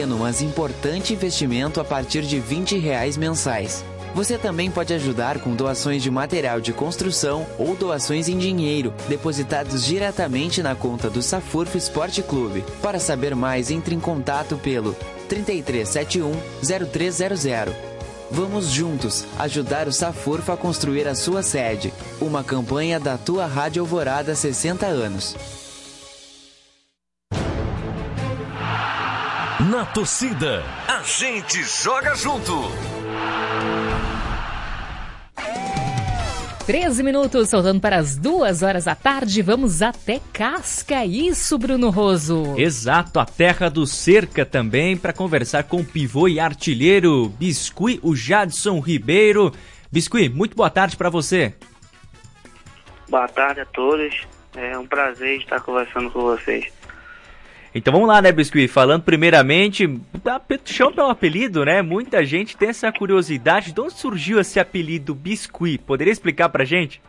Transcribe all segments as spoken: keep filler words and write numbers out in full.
Mas importante investimento a partir de vinte reais mensais. Você também pode ajudar com doações de material de construção ou doações em dinheiro, depositados diretamente na conta do Safurf Esporte Clube. Para saber mais, entre em contato pelo trinta e três setenta e um, zero três zero zero. Vamos juntos ajudar o Safurf a construir a sua sede. Uma campanha da tua Rádio Alvorada há sessenta anos. Na torcida, a gente joga junto. treze minutos, faltando para as duas horas da tarde, vamos até Casca, isso, Bruno Roso? Exato, a terra do Cerca também, para conversar com o pivô e artilheiro Biscuit, o Jadson Ribeiro. Biscuit, muito boa tarde para você. Boa tarde a todos, é um prazer estar conversando com vocês. Então vamos lá, né, Biscuit? Falando primeiramente, chama pelo apelido, né? Muita gente tem essa curiosidade. De onde surgiu esse apelido Biscuit? Poderia explicar pra gente?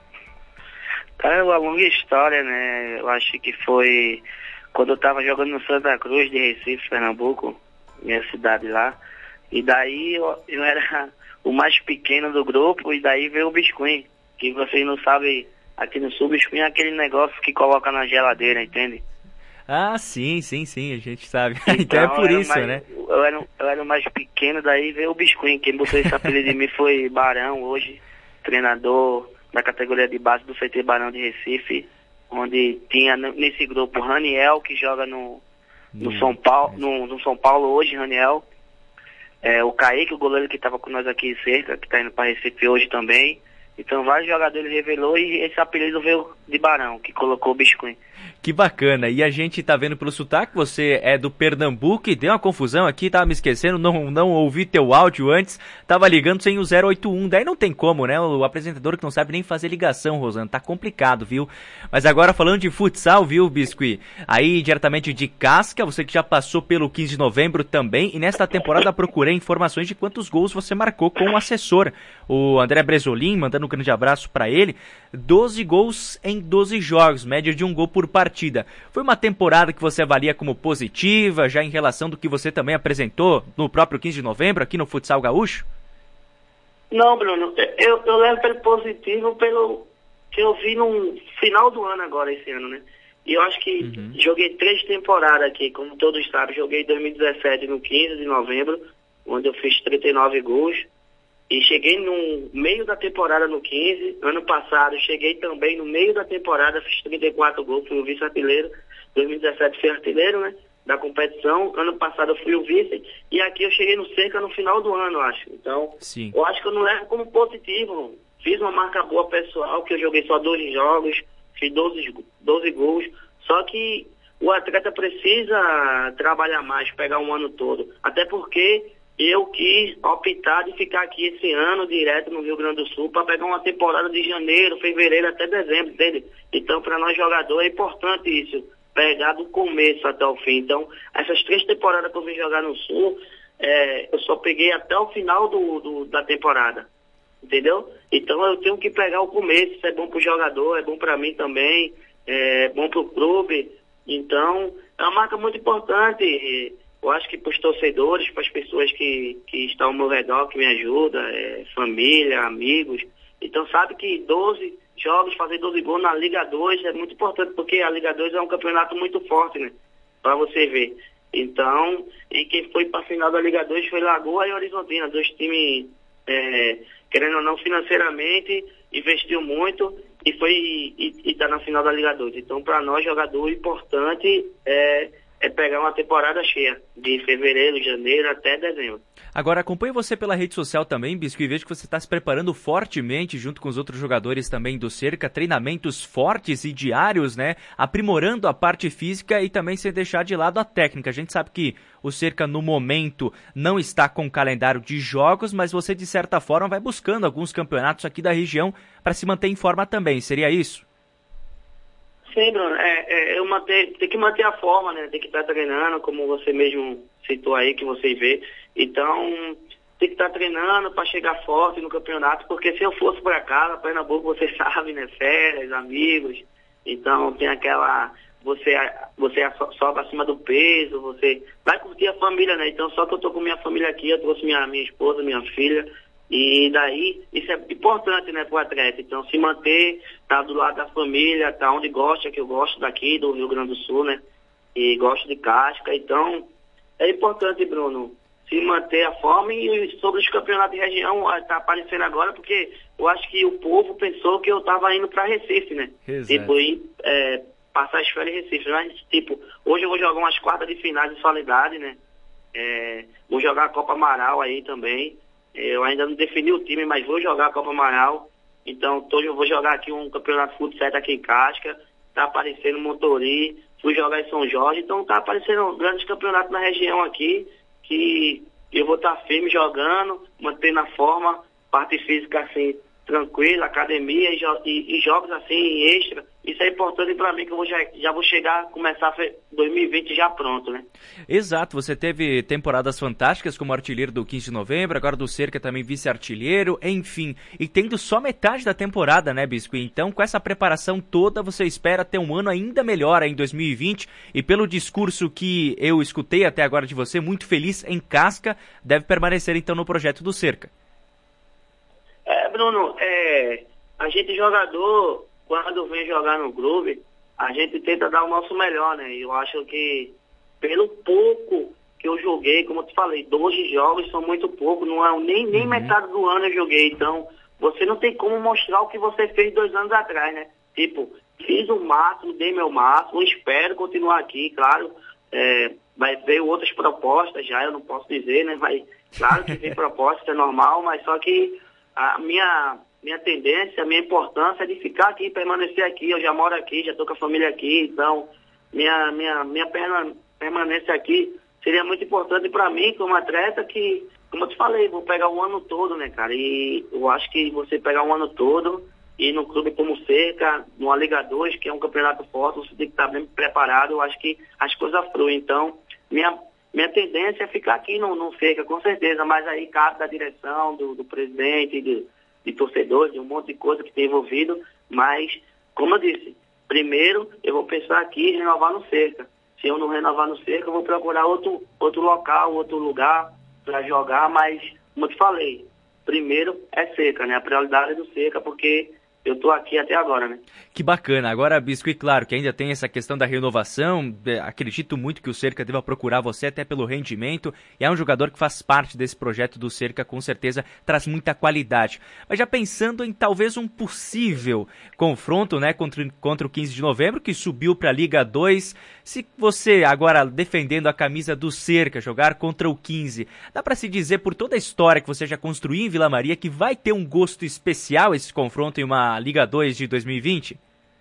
É uma longa história, né? Eu acho que foi quando eu tava jogando no Santa Cruz de Recife, Pernambuco, minha cidade lá. E daí eu, eu era o mais pequeno do grupo, e daí veio o Biscuit. Que vocês não sabem, aqui no Sul, Biscuit é aquele negócio que coloca na geladeira, entende? Ah, sim, sim, sim, a gente sabe. Então, então é por isso, mais, né? Eu era, eu era o mais pequeno, daí veio o Biscuit. Quem botou esse apelido de mim foi Barão, hoje, treinador da categoria de base do C T Barão de Recife, onde tinha nesse grupo Raniel, que joga no, no, hum, São, Paulo, no, no São Paulo hoje, Raniel. É, o Kaique, o goleiro que estava com nós aqui em Cerca, que está indo para Recife hoje também. Então vários jogadores revelou e esse apelido veio de Barão, que colocou o Biscuit. Que bacana, e a gente tá vendo pelo sotaque, você é do Pernambuco, e deu uma confusão aqui, tava me esquecendo, não, não ouvi teu áudio antes, tava ligando sem o zero oito um, daí não tem como, né, o apresentador que não sabe nem fazer ligação, Rosana, tá complicado, viu? Mas agora falando de futsal, viu, Biscuit, aí diretamente de Casca, você que já passou pelo quinze de novembro também, e nesta temporada procurei informações de quantos gols você marcou com o assessor, o André Bresolim, mandando um grande abraço pra ele, doze gols em doze jogos, média de um gol por partida. Foi uma temporada que você avalia como positiva, já em relação do que você também apresentou no próprio quinze de novembro, aqui no Futsal Gaúcho? Não, Bruno, eu, eu levo pelo positivo pelo que eu vi no final do ano agora, esse ano, né? E eu acho que uhum. joguei três temporadas aqui, como todos sabem, joguei em dois mil e dezessete no quinze de novembro, onde eu fiz trinta e nove gols. E cheguei no meio da temporada no quinze, ano passado cheguei também no meio da temporada, fiz trinta e quatro gols, fui o vice-artilheiro, dois mil e dezessete fui artilheiro, né, da competição, ano passado eu fui o vice, e aqui eu cheguei no Cerca no final do ano, acho. Então, Sim. eu acho que eu não levo como positivo, fiz uma marca boa pessoal, que eu joguei só doze jogos, fiz doze, doze gols, só que o atleta precisa trabalhar mais, pegar um ano todo, até porque eu quis optar de ficar aqui esse ano, direto no Rio Grande do Sul, para pegar uma temporada de janeiro, fevereiro até dezembro, entende? Então, para nós jogadores, é importante isso, pegar do começo até o fim. Então, essas três temporadas que eu vim jogar no Sul, é, eu só peguei até o final do, do, da temporada, entendeu? Então, eu tenho que pegar o começo, isso é bom para o jogador, é bom para mim também, é bom para o clube. Então, é uma marca muito importante. E, eu acho que para os torcedores, para as pessoas que, que estão ao meu redor, que me ajudam, é, família, amigos. Então sabe que doze jogos, fazer doze gols na Liga dois é muito importante, porque a Liga dois é um campeonato muito forte, né? Para você ver. Então, e quem foi para a final da Liga dois foi Lagoa e Horizontina, dois times, é, querendo ou não, financeiramente, investiu muito e foi e está na final da Liga dois. Então, para nós, jogador importante é... é pegar uma temporada cheia, de fevereiro, janeiro até dezembro. Agora, acompanhe você pela rede social também, Biscuit, e vejo que você está se preparando fortemente, junto com os outros jogadores também do Cerca, treinamentos fortes e diários, né? Aprimorando a parte física e também sem deixar de lado a técnica. A gente sabe que o Cerca, no momento, não está com calendário de jogos, mas você, de certa forma, vai buscando alguns campeonatos aqui da região para se manter em forma também. Seria isso? Sim, Bruno, é, é, eu manter, tem que manter a forma, né? Tem que estar treinando, como você mesmo citou aí, que você vê. Então, tem que estar treinando para chegar forte no campeonato, porque se eu fosse para cá, na Pernambuco, você sabe, né? Férias, amigos. Então, tem aquela você, você sobe acima do peso, você vai curtir a família, né? Então, só que eu tô com minha família aqui, eu trouxe minha, minha esposa, minha filha, e daí, isso é importante, né, pro atleta. Então, se manter, tá do lado da família, tá onde gosta, que eu gosto daqui, do Rio Grande do Sul, né? E gosto de Casca, então, é importante, Bruno, se manter a forma. E sobre os campeonatos de região, tá aparecendo agora, porque eu acho que o povo pensou que eu tava indo pra Recife, né? Exato. Tipo, ir, é, passar as férias em Recife. Mas, tipo, hoje eu vou jogar umas quartas de finais de solidariedade, né? É, vou jogar a Copa Amaral aí também. Eu ainda não defini o time, mas vou jogar a Copa Amaral. Então, hoje eu vou jogar aqui um campeonato de futsal aqui em Casca. Tá aparecendo Motori. Fui jogar em São Jorge. Então, tá aparecendo grandes campeonatos na região aqui, que eu vou estar firme jogando, mantendo a forma, parte física assim, tranquila, academia e, jo e, e jogos assim, extra. Isso é importante para mim, que eu vou já, já vou chegar, começar dois mil e vinte já pronto, né? Exato, você teve temporadas fantásticas como artilheiro do quinze de novembro, agora do Cerca também vice-artilheiro, enfim, e tendo só metade da temporada, né, Bispo? Então, com essa preparação toda, você espera ter um ano ainda melhor aí em dois mil e vinte, e pelo discurso que eu escutei até agora de você, muito feliz em Casca, deve permanecer então no projeto do Cerca. É, Bruno, é, a gente jogador, quando vem jogar no clube, a gente tenta dar o nosso melhor, né? Eu acho que, pelo pouco que eu joguei, como eu te falei, doze jogos são muito pouco, não é nem, nem uhum. metade do ano eu joguei. Então, você não tem como mostrar o que você fez dois anos atrás, né? Tipo, fiz o máximo, dei meu máximo, espero continuar aqui, claro. É, vai ver outras propostas já, eu não posso dizer, né? Mas, claro que tem propostas, é normal, mas só que a minha... Minha tendência, a minha importância é de ficar aqui, permanecer aqui. Eu já moro aqui, já estou com a família aqui, então minha, minha, minha permanência aqui seria muito importante para mim, como atleta, que, como eu te falei, vou pegar o ano todo, né, cara? E eu acho que você pegar o ano todo e no clube como Cerca, no Liga dois, que é um campeonato forte, você tem que estar bem preparado, eu acho que as coisas fluem. Então, minha, minha tendência é ficar aqui no, no Cerca, com certeza, mas aí cabe da direção, do, do presidente, de de torcedores, de um monte de coisa que tem envolvido, mas, como eu disse, primeiro eu vou pensar aqui em renovar no Cerca. Se eu não renovar no Cerca, eu vou procurar outro, outro local, outro lugar para jogar, mas, como eu te falei, primeiro é Cerca, né? A prioridade é do Cerca, porque eu tô aqui até agora, né? Que bacana. Agora, Bisco, e claro que ainda tem essa questão da renovação, acredito muito que o Cerca deva procurar você até pelo rendimento, e é um jogador que faz parte desse projeto do Cerca, com certeza traz muita qualidade. Mas já pensando em talvez um possível confronto, né, contra, contra o quinze de novembro, que subiu para a Liga dois, se você agora defendendo a camisa do Cerca, jogar contra o quinze, dá para se dizer, por toda a história que você já construiu em Vila Maria, que vai ter um gosto especial esse confronto em uma Liga dois de dois mil e vinte?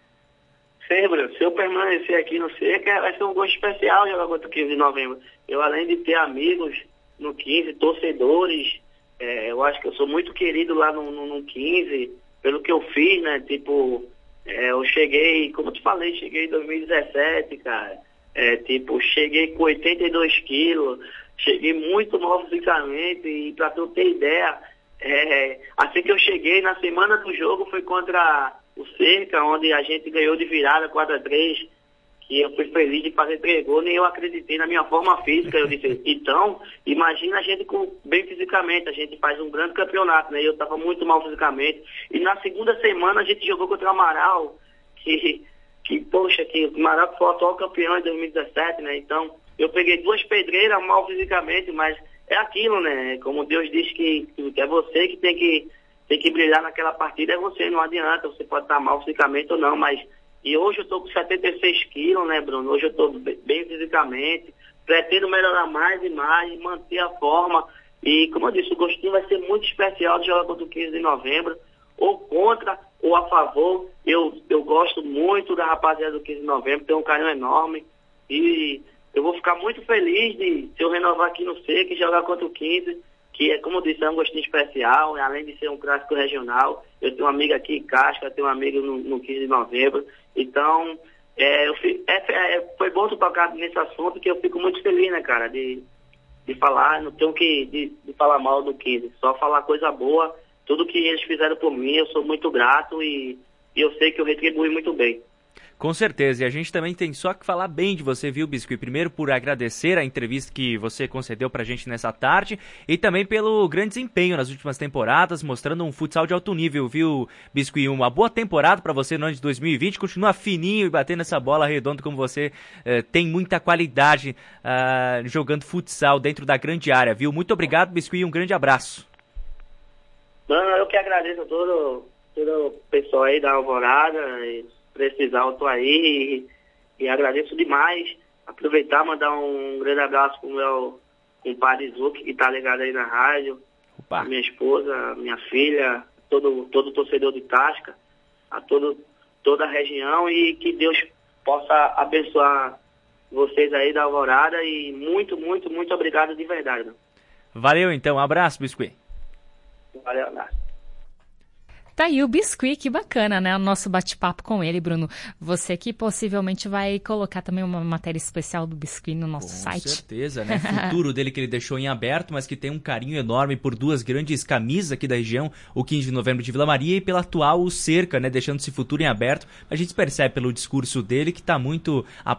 Sim, Bruno. Se eu permanecer aqui no Cerca, vai ser um gosto especial jogar contra o quinze de novembro. Eu, além de ter amigos no quinze, torcedores, é, eu acho que eu sou muito querido lá no, no, no quinze, pelo que eu fiz, né? Tipo, é, eu cheguei, como eu te falei, cheguei em dois mil e dezessete, cara. É, tipo, cheguei com oitenta e dois quilos, cheguei muito mal fisicamente, e pra tu ter ideia, É, assim que eu cheguei, na semana do jogo, foi contra o Cerca, onde a gente ganhou de virada quatro a três, que eu fui feliz de fazer três gols, nem eu acreditei na minha forma física. Eu disse, então, imagina a gente com, bem fisicamente, a gente faz um grande campeonato, né? Eu estava muito mal fisicamente. E na segunda semana a gente jogou contra o Amaral, que, que poxa, que o Amaral foi o atual campeão em dois mil e dezessete, né? Então, eu peguei duas pedreiras mal fisicamente, mas é aquilo, né? Como Deus diz que, que é você que tem, que tem que brilhar naquela partida, é você, não adianta, você pode estar mal fisicamente ou não, mas... E hoje eu tô com setenta e seis quilos, né, Bruno? Hoje eu tô bem fisicamente, pretendo melhorar mais e mais, manter a forma, e como eu disse, o gostinho vai ser muito especial de jogar contra o quinze de novembro, ou contra, ou a favor. Eu, eu gosto muito da rapaziada do quinze de novembro, tenho um carinho enorme, e... eu vou ficar muito feliz de se eu renovar aqui no Cerca e jogar contra o quinze, que é, como eu disse, é um gostinho especial, além de ser um clássico regional. Eu tenho uma amiga aqui em Casca, tenho um amigo no, no quinze de novembro. Então, é, eu fico, é, é, foi bom tu tocar nesse assunto, que eu fico muito feliz, né, cara, de, de falar, não tenho que de, de falar mal do quinze, só falar coisa boa. Tudo que eles fizeram por mim, eu sou muito grato e, e eu sei que eu retribuí muito bem. Com certeza, e a gente também tem só que falar bem de você, viu, Biscuit? Primeiro por agradecer a entrevista que você concedeu pra gente nessa tarde e também pelo grande desempenho nas últimas temporadas, mostrando um futsal de alto nível, viu, Biscuit? Uma boa temporada pra você no ano de dois mil e vinte, continua fininho e batendo essa bola redonda como você eh, tem muita qualidade uh, jogando futsal dentro da grande área, viu? Muito obrigado, Biscuit, e um grande abraço. Mano, eu que agradeço a todo, todo o pessoal aí da Alvorada, e precisar eu tô aí e, e agradeço demais. Aproveitar, mandar um grande abraço pro meu compadre Zuc, que tá ligado aí na rádio. Opa. Minha esposa, minha filha, todo, todo torcedor de Tasca, a todo, toda a região, e que Deus possa abençoar vocês aí da Alvorada, e muito, muito, muito obrigado de verdade. Né? Valeu então, um abraço, Biscuit. Valeu, abraço. Tá aí o Biscuit, que bacana, né? O nosso bate-papo com ele, Bruno. Você que possivelmente vai colocar também uma matéria especial do Biscuit no nosso Com site. Com certeza, né? Futuro dele que ele deixou em aberto, mas que tem um carinho enorme por duas grandes camisas aqui da região, o quinze de novembro de Vila Maria e pela atual o Cerca, né? Deixando esse futuro em aberto. A gente percebe pelo discurso dele que tá muito